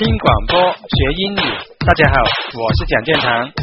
听广播学英语，大家好，我是蒋建堂。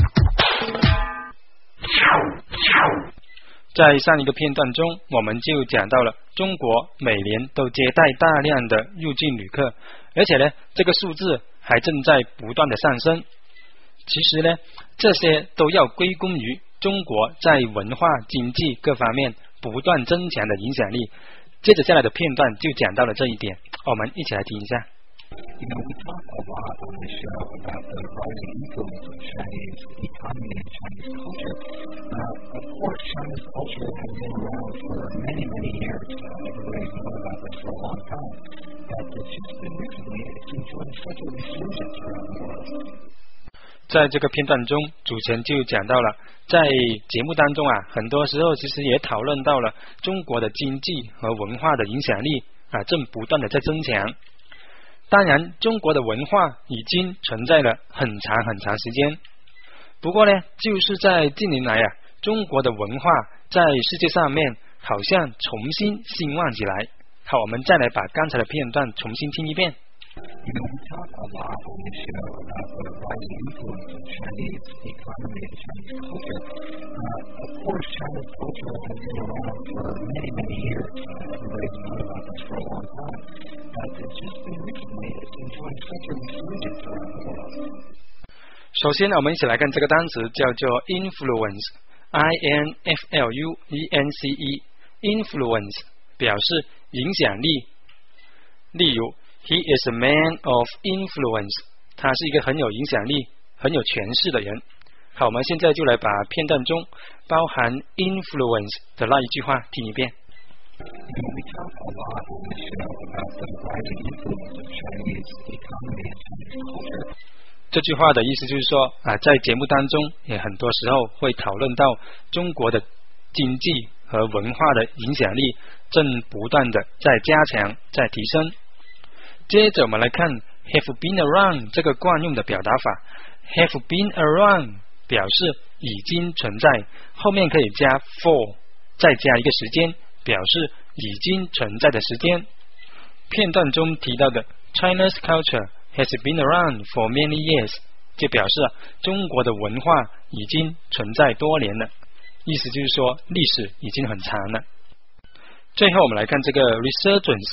在上一个片段中，我们就讲到了中国每年都接待大量的入境旅客，而且呢，这个数字还正在不断的上升。其实呢，这些都要归功于中国在文化、经济各方面不断增强的影响力。接着下来的片段就讲到了这一点，我们一起来听一下。 We talk a lot on the show about the rising influence of Chinese economy and Chinese culture. Of course, Chinese culture has been around for many, many years. Everybody's known about this for a long time. But it's just been recently it's enjoying such a resurgence around the world. 在这个片段中，主持人就讲到了，在节目当中很多时候其实也讨论到了中国的经济和文化的影响力正不断的在增强。当然，中国的文化已经存在了很长很长时间。不过呢，就是在近年来中国的文化在世界上面好像重新兴旺起来。好，我们再来把刚才的片段重新听一遍。 We talk a lot on the show about the rising influence of Chinese economy and Chinese culture. Of course, Chinese culture has been around for many, many years. Everybody's known about this for a long time. But it's just been recently it's enjoying such a resurgence around the world. 首先我们一起来看这个单词，叫做 influence， I-N-F-L-U-E-N-C-E， influence 表示影响力。例如He is a man of influence. 他是一个很有影响力、很有权势的人。好，我们现在就来把片段中包含 influence 的那一句话听一遍。 We talk a lot on the show about the rising influence of Chinese economy and Chinese culture. 这句话的意思就是说在节目当中也很多时候会讨论到中国的经济和文化的影响力正不断的在加强、在提升。接着我们来看 have been around 这个惯用的表达法。 have been around 表示已经存在，后面可以加 for 再加一个时间，表示已经存在的时间。片段中提到的 China's culture has been around for many years 就表示中国的文化已经存在多年了，意思就是说历史已经很长了。最后我们来看这个 resurgence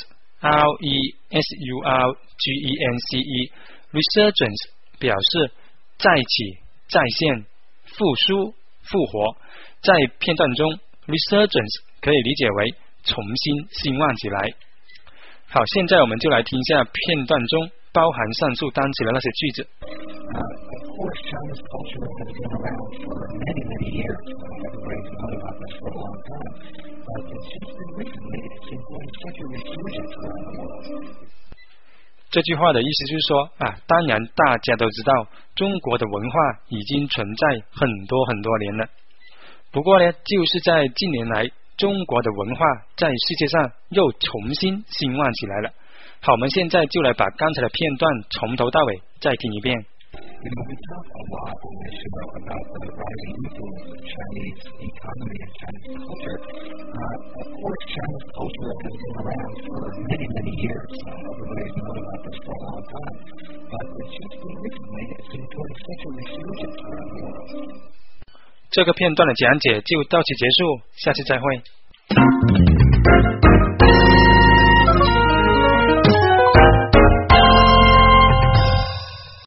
R-E-S-U-R-G-E-N-C-E Resurgence 表示再起、再现、复苏、复活。在片段中 Resurgence 可以理解为重新兴旺起来。好，现在我们就来听一下片段中包含上述单词的那些句子。 Of course, Chinese culture has been around for many, many years. Everybody's known about this for a long time. But it's just been recently it's enjoying such a resurgence around the world. 这句话的意思就是说当然大家都知道中国的文化已经存在很多很多年了。不过呢，就是在近年来，中国的文化在世界上又重新兴旺起来了。好，我们现在就来把刚才的片段从头到尾再听一遍。 We talk a lot on the show about the rising influence of Chinese economy and Chinese culture. Of course, Chinese culture has been around for many, many years. Everybody's known about this for a long time. But it's just been recently it's enjoying such a resurgence around the world. 这个片段的讲解就到此结束，下次再会。